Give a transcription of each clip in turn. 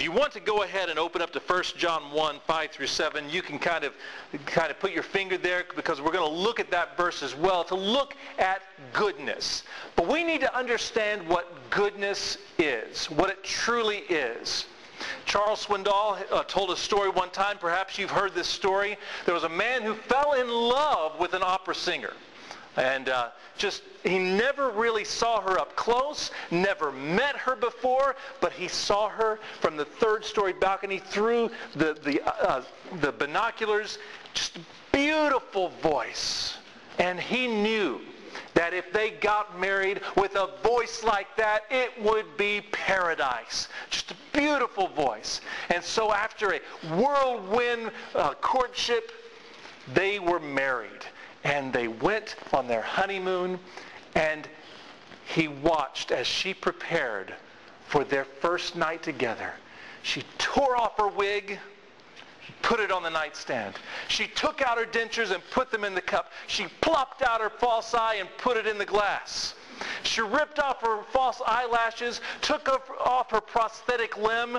If you want to go ahead and open up to 1 John 1, 5 through 7, you can kind of put your finger there, because we're going to look at that verse as well, to look at goodness. But we need to understand what goodness is, what it truly is. Charles Swindoll told a story one time. Perhaps you've heard this story. There was a man who fell in love with an opera singer. And he never really saw her up close, never met her before, but he saw her from the third-story balcony through the binoculars. Just a beautiful voice. And he knew that if they got married with a voice like that, it would be paradise. Just a beautiful voice. And so after a whirlwind courtship, they were married. And they went on their honeymoon, and he watched as she prepared for their first night together. She tore off her wig, put it on the nightstand. She took out her dentures and put them in the cup. She plopped out her false eye and put it in the glass. She ripped off her false eyelashes, took off her prosthetic limb.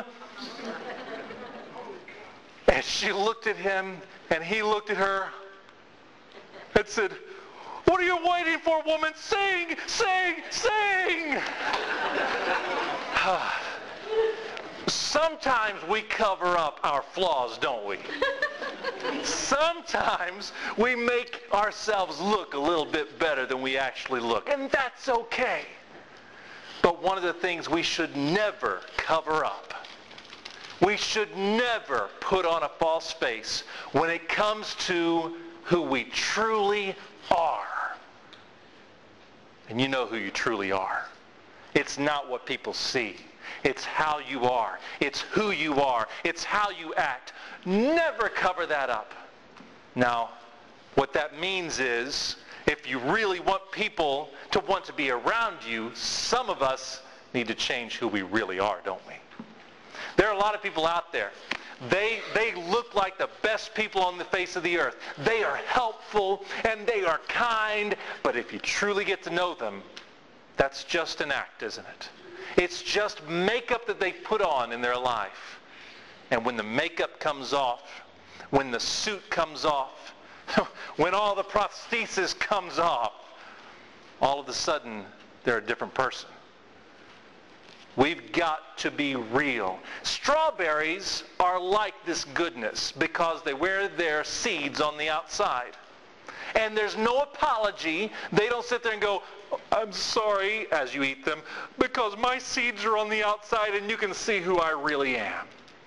And she looked at him, and he looked at her and said, "What are you waiting for, woman? Sing, sing, sing!" Sometimes we cover up our flaws, don't we? Sometimes we make ourselves look a little bit better than we actually look, and that's okay. But one of the things we should never cover up, we should never put on a false face when it comes to who we truly are. And you know who you truly are. It's not what people see. It's how you are. It's who you are. It's how you act. Never cover that up. Now, what that means is, if you really want people to want to be around you, some of us need to change who we really are, don't we? There are a lot of people out there. They look like the best people on the face of the earth. They are helpful and they are kind, but if you truly get to know them, that's just an act, isn't it? It's just makeup that they put on in their life. And when the makeup comes off, when the suit comes off, when all the prosthesis comes off, all of a sudden they're a different person. We've got to be real. Strawberries are like this goodness because they wear their seeds on the outside. And there's no apology. They don't sit there and go, "I'm sorry," as you eat them, because my seeds are on the outside and you can see who I really am.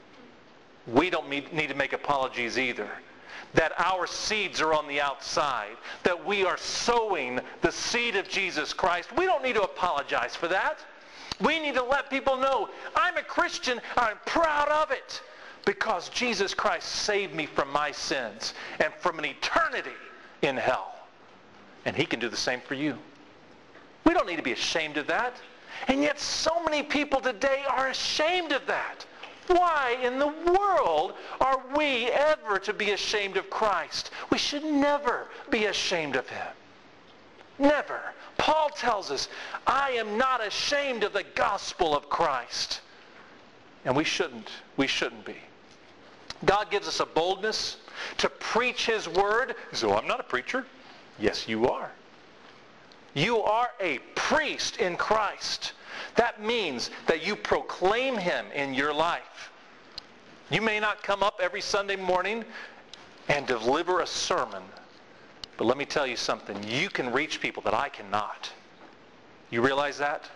We don't need to make apologies either. That our seeds are on the outside. That we are sowing the seed of Jesus Christ. We don't need to apologize for that. We need to let people know, I'm a Christian, I'm proud of it, because Jesus Christ saved me from my sins and from an eternity in hell. And he can do the same for you. We don't need to be ashamed of that. And yet so many people today are ashamed of that. Why in the world are we ever to be ashamed of Christ? We should never be ashamed of him. Never. Paul tells us, I am not ashamed of the gospel of Christ. And we shouldn't. We shouldn't be. God gives us a boldness to preach his word. So I'm not a preacher. Yes, you are. You are a priest in Christ. That means that you proclaim him in your life. You may not come up every Sunday morning and deliver a sermon. But let me tell you something. You can reach people that I cannot. You realize that?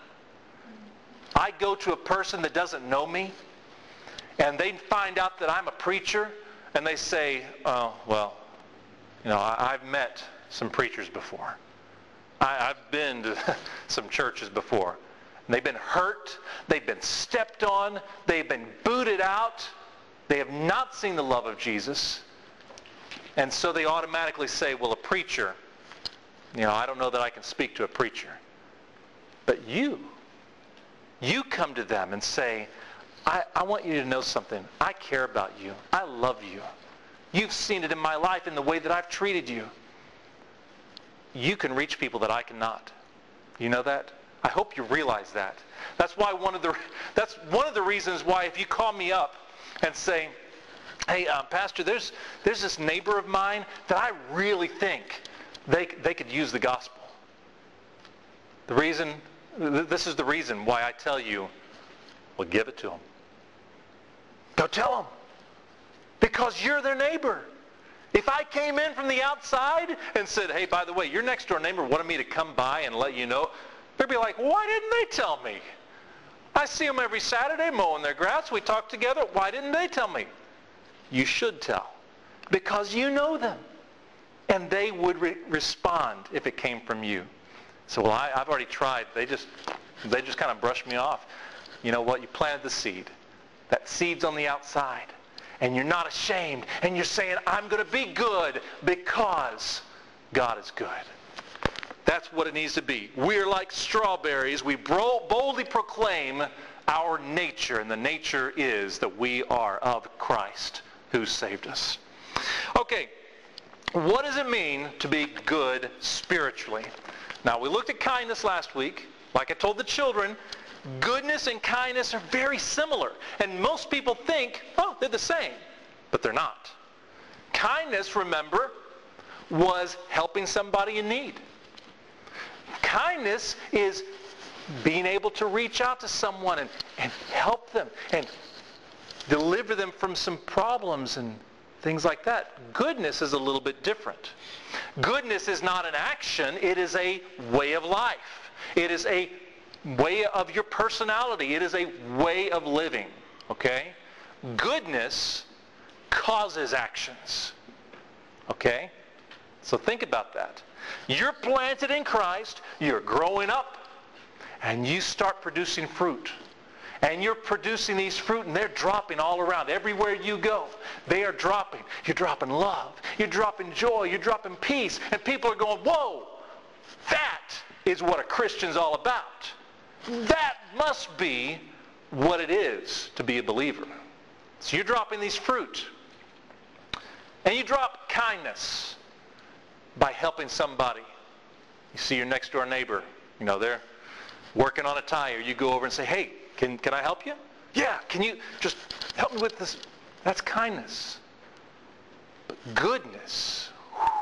I go to a person that doesn't know me, and they find out that I'm a preacher, and they say, "Oh, well, you know, I've met some preachers before. I've been to some churches before. And they've been hurt. They've been stepped on. They've been booted out. They have not seen the love of Jesus. And so they automatically say, well, a preacher, you know, I don't know that I can speak to a preacher. But you come to them and say, I want you to know something. I care about you. I love you. You've seen it in my life in the way that I've treated you. You can reach people that I cannot. You know that? I hope you realize that. That's one of the reasons why if you call me up and say, hey, Pastor, there's this neighbor of mine that I really think they could use the gospel. This is the reason why I tell you, well, give it to them. Go tell them. Because you're their neighbor. If I came in from the outside and said, hey, by the way, your next door neighbor wanted me to come by and let you know, they'd be like, why didn't they tell me? I see them every Saturday mowing their grass. We talk together. Why didn't they tell me? You should tell. Because you know them. And they would respond if it came from you. So, well, I've already tried. They just kind of brushed me off. You know what? You planted the seed. That seed's on the outside. And you're not ashamed. And you're saying, I'm going to be good because God is good. That's what it needs to be. We're like strawberries. We boldly proclaim our nature. And the nature is that we are of Christ who saved us. Okay, what does it mean to be good spiritually? Now, we looked at kindness last week. Like I told the children, goodness and kindness are very similar. And most people think, oh, they're the same. But they're not. Kindness, remember, was helping somebody in need. Kindness is being able to reach out to someone and help them and deliver them from some problems and things like that. Goodness is a little bit different. Goodness is not an action. It is a way of life. It is a way of your personality. It is a way of living. Okay? Goodness causes actions. Okay? So think about that. You're planted in Christ, you're growing up, and you start producing fruit. And you're producing these fruit, and they're dropping all around. Everywhere you go, they are dropping. You're dropping love. You're dropping joy. You're dropping peace. And people are going, whoa, that is what a Christian's all about. That must be what it is to be a believer. So you're dropping these fruit. And you drop kindness by helping somebody. You see your next door neighbor, they're working on a tire. You go over and say, hey, can I help you? Yeah, can you just help me with this? That's kindness. But goodness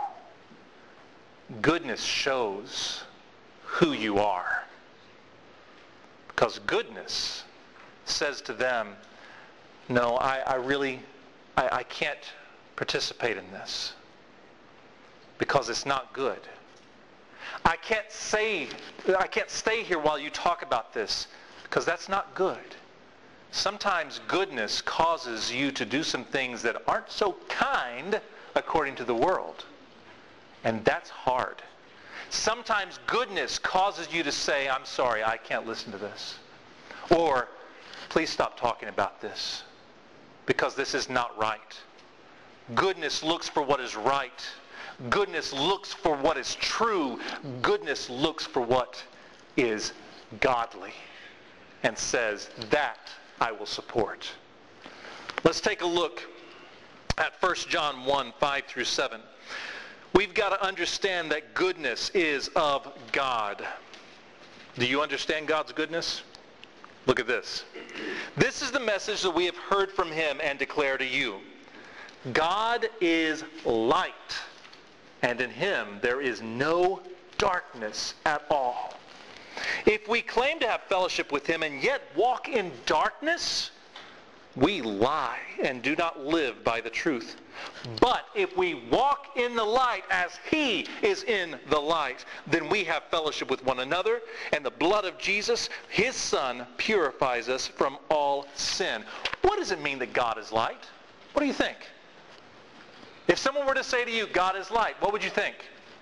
shows who you are. Because goodness says to them, no, I can't participate in this. Because it's not good. I can't stay here while you talk about this, because that's not good. Sometimes goodness causes you to do some things that aren't so kind according to the world. And that's hard. Sometimes goodness causes you to say, I'm sorry, I can't listen to this. Or, please stop talking about this, because this is not right. Goodness looks for what is right. Goodness looks for what is true. Goodness looks for what is godly and says, that I will support. Let's take a look at 1 John 1, 5 through 7. We've got to understand that goodness is of God. Do you understand God's goodness? Look at this. This is the message that we have heard from him and declare to you. God is light, and in him there is no darkness at all. If we claim to have fellowship with him and yet walk in darkness, we lie and do not live by the truth. But if we walk in the light as he is in the light, then we have fellowship with one another, and the blood of Jesus, his Son, purifies us from all sin. What does it mean that God is light? What do you think? If someone were to say to you, God is light, what would you think?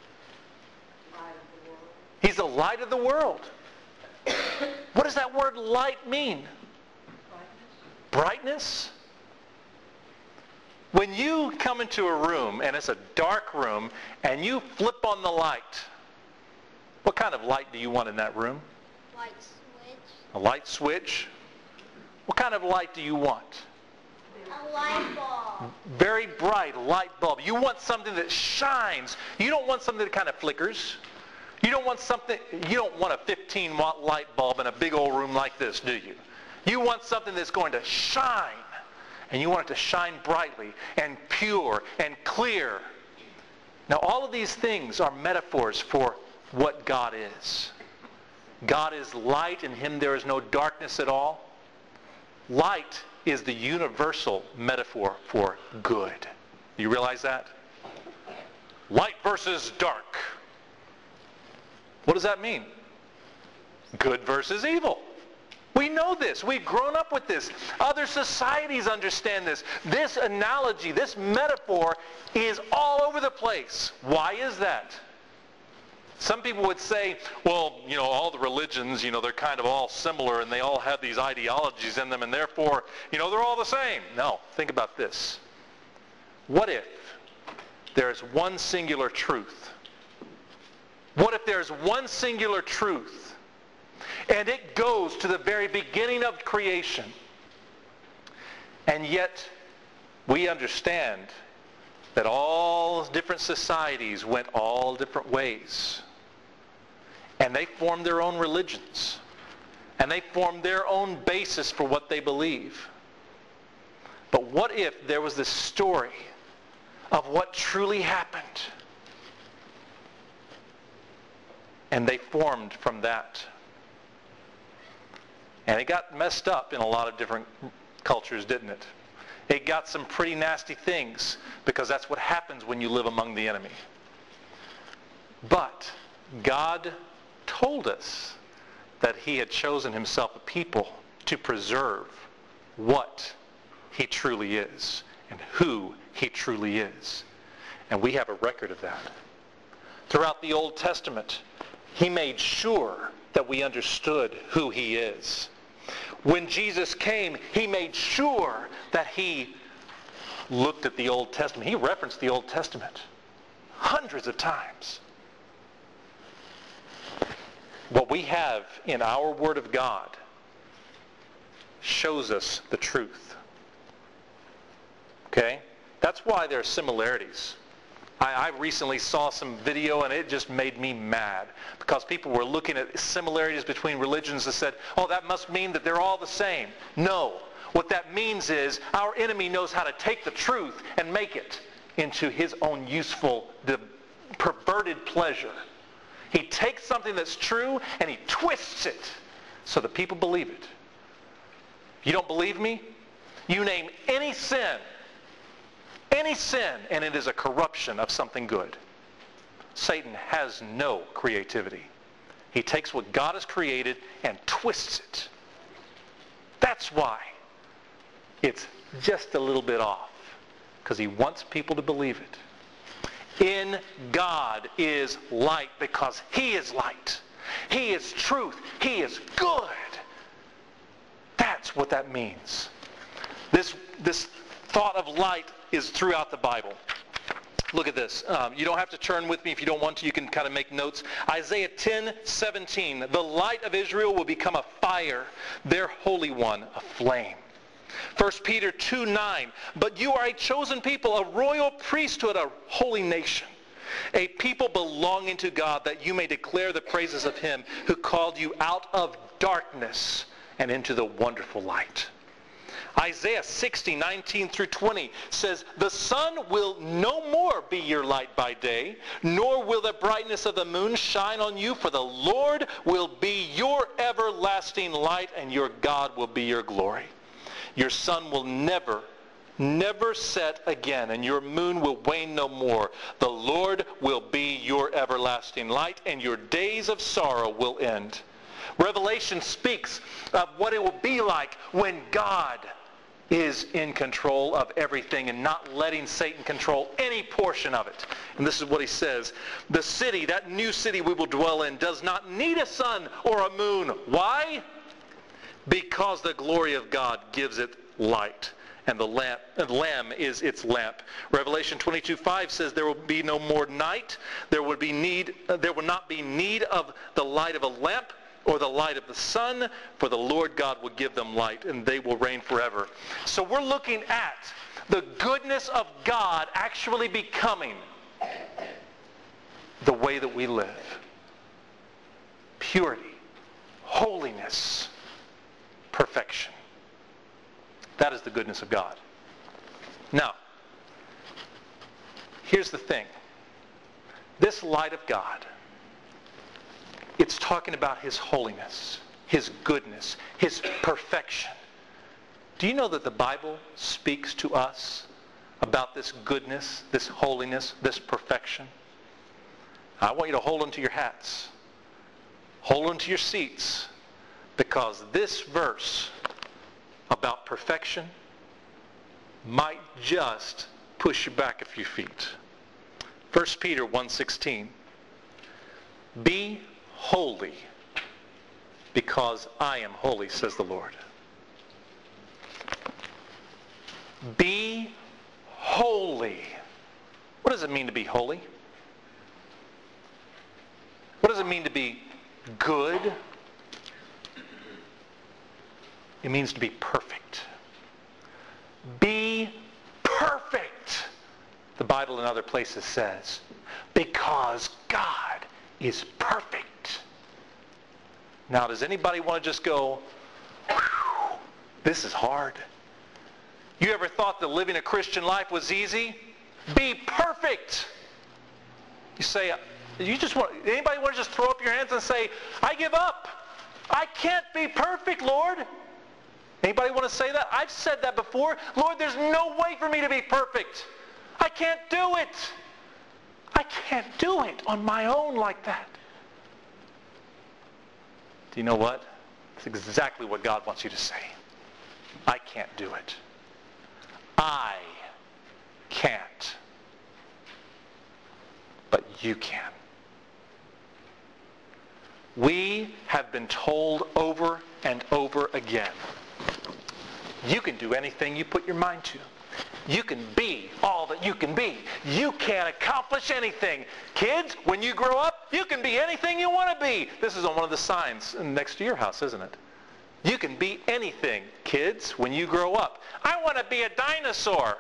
He's the light of the world. What does that word light mean? Brightness? When you come into a room and it's a dark room and you flip on the light, what kind of light do you want in that room? Light switch. A light switch? What kind of light do you want? A light bulb. Very bright light bulb. You want something that shines. You don't want something that kind of flickers. You don't want a 15-watt light bulb in a big old room like this, do you? You want something that's going to shine, and you want it to shine brightly and pure and clear. Now, all of these things are metaphors for what God is. God is light, in him there is no darkness at all. Light is the universal metaphor for good. Do you realize that? Light versus dark. What does that mean? Good versus evil. We know this. We've grown up with this. Other societies understand this. This analogy, this metaphor is all over the place. Why is that? Some people would say, well, all the religions, they're kind of all similar and they all have these ideologies in them and therefore, they're all the same. No, think about this. What if there's one singular truth? What if there's one singular truth and it goes to the very beginning of creation, and yet we understand that all different societies went all different ways, and they formed their own religions, and they formed their own basis for what they believe. But what if there was this story of what truly happened, and they formed from that? And it got messed up in a lot of different cultures, didn't it? It got some pretty nasty things, because that's what happens when you live among the enemy. But God told us that he had chosen himself a people to preserve what he truly is and who he truly is. And we have a record of that. Throughout the Old Testament, he made sure that we understood who he is. When Jesus came, he made sure that he looked at the Old Testament. He referenced the Old Testament hundreds of times. What we have in our Word of God shows us the truth. Okay? That's why there are similarities. I recently saw some video and it just made me mad, because people were looking at similarities between religions and said, oh, that must mean that they're all the same. No. What that means is our enemy knows how to take the truth and make it into his own useful, perverted pleasure. He takes something that's true and he twists it so that people believe it. You don't believe me? You name any sin, and it is a corruption of something good. Satan has no creativity. He takes what God has created and twists it. That's why it's just a little bit off, because he wants people to believe it. In God is light, because he is light. He is truth. He is good. That's what that means. This thought of light is throughout the Bible. Look at this. You don't have to turn with me if you don't want to. You can kind of make notes. Isaiah 10:17. The light of Israel will become a fire, their Holy One a flame. 1 Peter 2:9. But you are a chosen people, a royal priesthood, a holy nation, a people belonging to God, that you may declare the praises of him who called you out of darkness and into the wonderful light. Isaiah 60:19 through 20 says, the sun will no more be your light by day, nor will the brightness of the moon shine on you, for the Lord will be your everlasting light, and your God will be your glory. Your sun will never set again, and your moon will wane no more. The Lord will be your everlasting light, and your days of sorrow will end. Revelation speaks of what it will be like when God is in control of everything and not letting Satan control any portion of it. And this is what he says. The city, that new city we will dwell in, does not need a sun or a moon. Why? Because the glory of God gives it light, and the Lamb is its lamp. Revelation 22:5 says there will be no more night. There will not be need of the light of a lamp or the light of the sun, for the Lord God will give them light, and they will reign forever. So we're looking at the goodness of God actually becoming the way that we live. purity, holiness, perfection. That is the goodness of God. Now, here's the thing. This light of God, it's talking about His holiness, His goodness, His perfection. Do you know that the Bible speaks to us about this goodness, this holiness, this perfection? I want you to hold onto your hats. Hold onto your seats, because this verse about perfection might just push you back a few feet. 1 Peter 1:16. Be holy, because I am holy, says the Lord. Be holy. What does it mean to be holy? What does it mean to be good? It means to be perfect. Be perfect, the Bible in other places says, because God is perfect. Now, does anybody want to just go, whew, this is hard? You ever thought that living a Christian life was easy? Be perfect. You say, anybody want to just throw up your hands and say, I give up. I can't be perfect, Lord. Anybody want to say that? I've said that before. Lord, there's no way for me to be perfect. I can't do it. I can't do it on my own like that. Do you know what? It's exactly what God wants you to say. I can't do it. I can't. But you can. We have been told over and over again, you can do anything you put your mind to. You can be all that you can be. You can accomplish anything. Kids, when you grow up, you can be anything you want to be. This is on one of the signs next to your house, isn't it? You can be anything, kids, when you grow up. I want to be a dinosaur.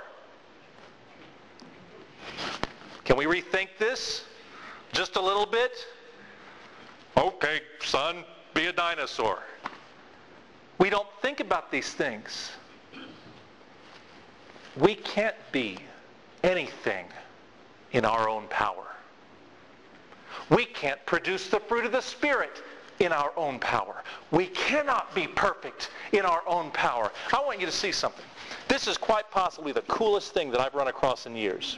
Can we rethink this just a little bit? Okay, son, be a dinosaur. We don't think about these things. We can't be anything in our own power. We can't produce the fruit of the Spirit in our own power. We cannot be perfect in our own power. I want you to see something. This is quite possibly the coolest thing that I've run across in years.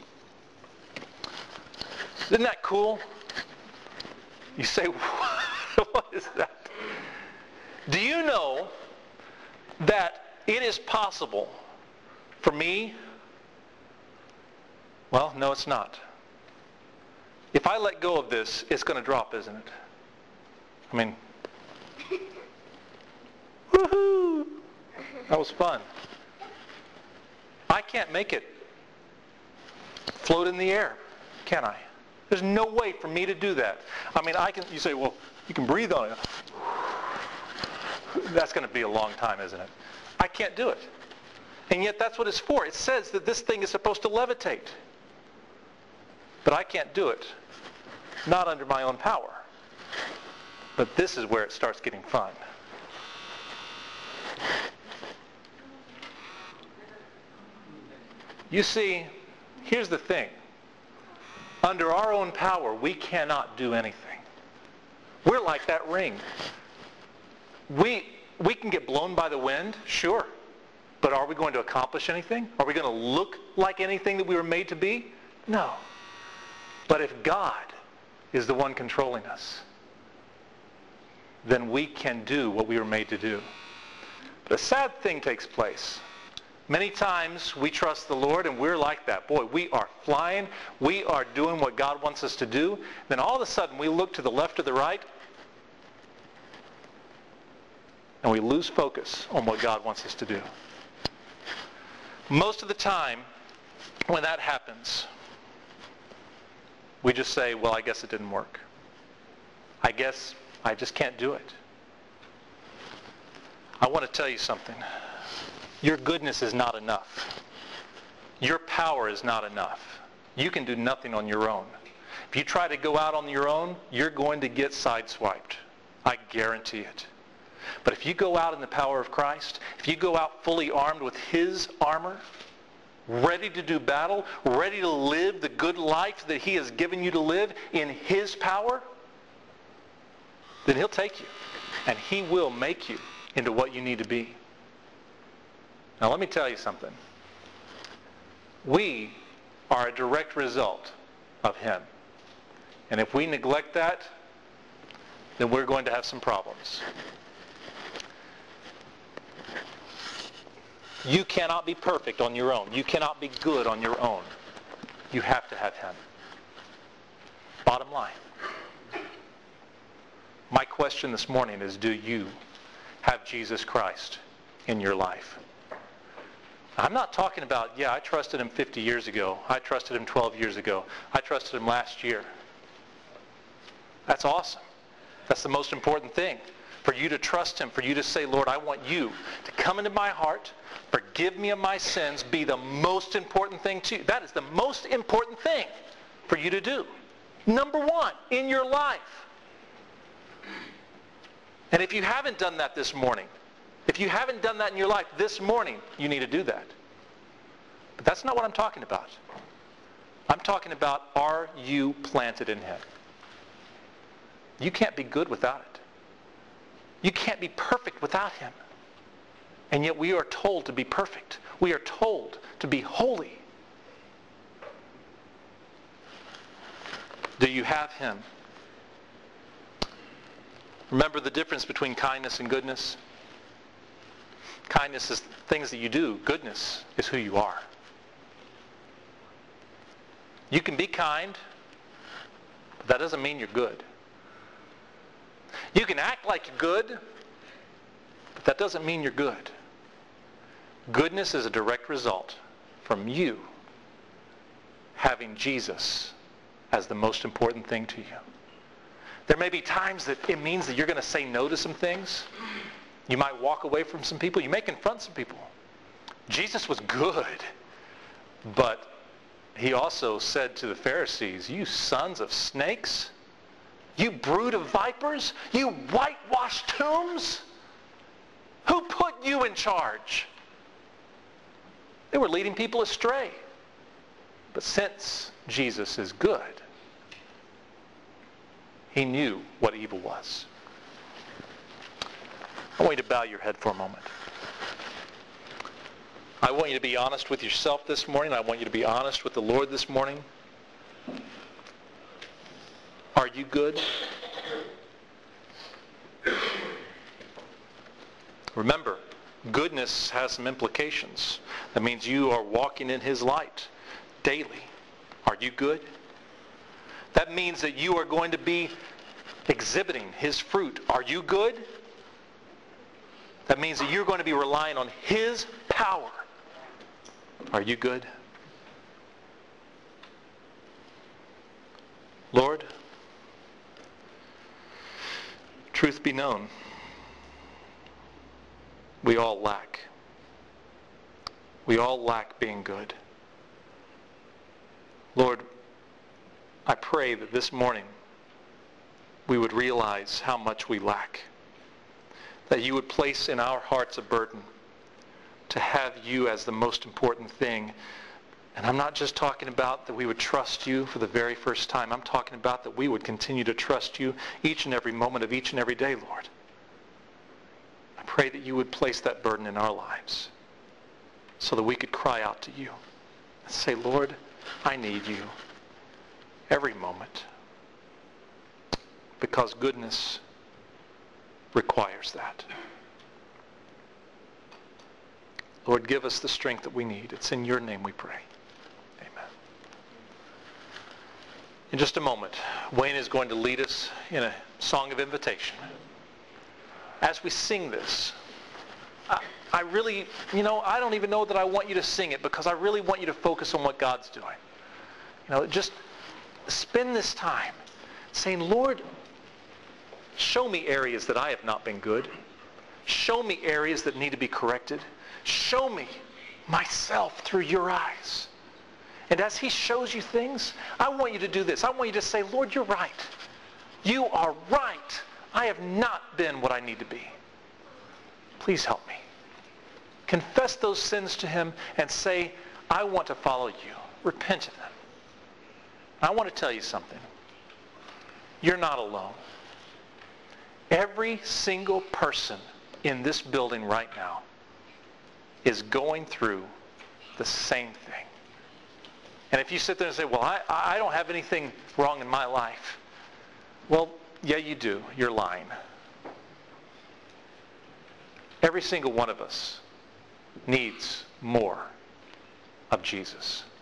Isn't that cool? You say, what is that? Do you know that it is possible for me? Well, no, it's not. If I let go of this, it's going to drop, isn't it? I mean, woohoo! That was fun. I can't make it float in the air, can I? There's no way for me to do that. I mean, you say, well, you can breathe on it. That's going to be a long time, isn't it? I can't do it. And yet that's what it's for. It says that this thing is supposed to levitate. But I can't do it. Not under my own power. But this is where it starts getting fun. You see, here's the thing. Under our own power, we cannot do anything. We're like that ring. We can get blown by the wind, sure. But are we going to accomplish anything? Are we going to look like anything that we were made to be? No. But if God is the one controlling us, then we can do what we were made to do. But a sad thing takes place. Many times we trust the Lord and we're like that. Boy, we are flying. We are doing what God wants us to do. Then all of a sudden we look to the left or the right and we lose focus on what God wants us to do. Most of the time when that happens, we just say, well, I guess it didn't work. I guess I just can't do it. I want to tell you something. Your goodness is not enough. Your power is not enough. You can do nothing on your own. If you try to go out on your own, you're going to get sideswiped. I guarantee it. But if you go out in the power of Christ, if you go out fully armed with His armor, ready to do battle, ready to live the good life that He has given you to live in His power, then He'll take you. And He will make you into what you need to be. Now let me tell you something. We are a direct result of Him. And if we neglect that, then we're going to have some problems. You cannot be perfect on your own. You cannot be good on your own. You have to have Him. Bottom line. My question this morning is, do you have Jesus Christ in your life? I'm not talking about, yeah, I trusted Him 50 years ago. I trusted Him 12 years ago. I trusted Him last year. That's awesome. That's the most important thing. For you to trust Him, for you to say, Lord, I want you to come into my heart, forgive me of my sins, be the most important thing to you. That is the most important thing for you to do. Number one in your life. And if you haven't done that this morning, if you haven't done that in your life this morning, you need to do that. But that's not what I'm talking about. I'm talking about, are you planted in Him? You can't be good without it. You can't be perfect without Him. And yet we are told to be perfect. We are told to be holy. Do you have Him? Remember the difference between kindness and goodness? Kindness is things that you do. Goodness is who you are. You can be kind, but that doesn't mean you're good. You can act like you're good, but that doesn't mean you're good. Goodness is a direct result from you having Jesus as the most important thing to you. There may be times that it means that you're going to say no to some things. You might walk away from some people. You may confront some people. Jesus was good, but He also said to the Pharisees, you sons of snakes, you brood of vipers, you whitewashed tombs, who put you in charge? They were leading people astray. But since Jesus is good, He knew what evil was. I want you to bow your head for a moment. I want you to be honest with yourself this morning. I want you to be honest with the Lord this morning. Are you good? Remember, goodness has some implications. That means you are walking in His light daily. Are you good? That means that you are going to be exhibiting His fruit. Are you good? That means that you're going to be relying on His power. Are you good? Lord, truth be known, we all lack. We all lack being good. Lord, I pray that this morning we would realize how much we lack. That you would place in our hearts a burden to have you as the most important thing. And I'm not just talking about that we would trust you for the very first time. I'm talking about that we would continue to trust you each and every moment of each and every day, Lord. I pray that you would place that burden in our lives so that we could cry out to you and say, Lord, I need you every moment, because goodness requires that. Lord, give us the strength that we need. It's in your name we pray. Amen. In just a moment, Wayne is going to lead us in a song of invitation. As we sing this, I really, I don't even know that I want you to sing it, because I really want you to focus on what God's doing. Just spend this time saying, Lord, show me areas that I have not been good. Show me areas that need to be corrected. Show me myself through your eyes. And as He shows you things, I want you to do this. I want you to say, Lord, you're right. You are right. I have not been what I need to be. Please help me. Confess those sins to him and say, I want to follow you. Repent of them. I want to tell you something. You're not alone. Every single person in this building right now is going through the same thing. And if you sit there and say, well, I don't have anything wrong in my life. Well, yeah, you do. You're lying. Every single one of us needs more of Jesus.